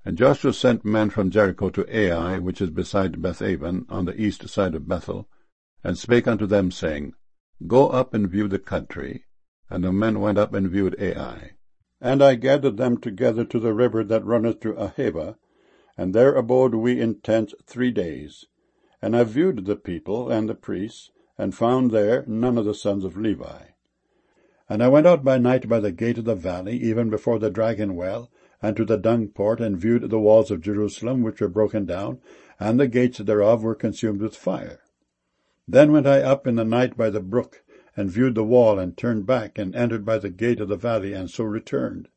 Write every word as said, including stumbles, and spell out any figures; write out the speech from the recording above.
And Joshua sent men from Jericho to Ai, which is beside Bethaven, on the east side of Bethel, and spake unto them, saying, Go up and view the country. And the men went up and viewed Ai. And I gathered them together to the river that runneth through Ahava, and there abode we in tents three days. And I viewed the people and the priests, and found there none of the sons of Levi. And I went out by night by the gate of the valley, even before the dragon well, and to the dung port, and viewed the walls of Jerusalem, which were broken down, and the gates thereof were consumed with fire. Then went I up in the night by the brook, and viewed the wall, and turned back, and entered by the gate of the valley, and so returned.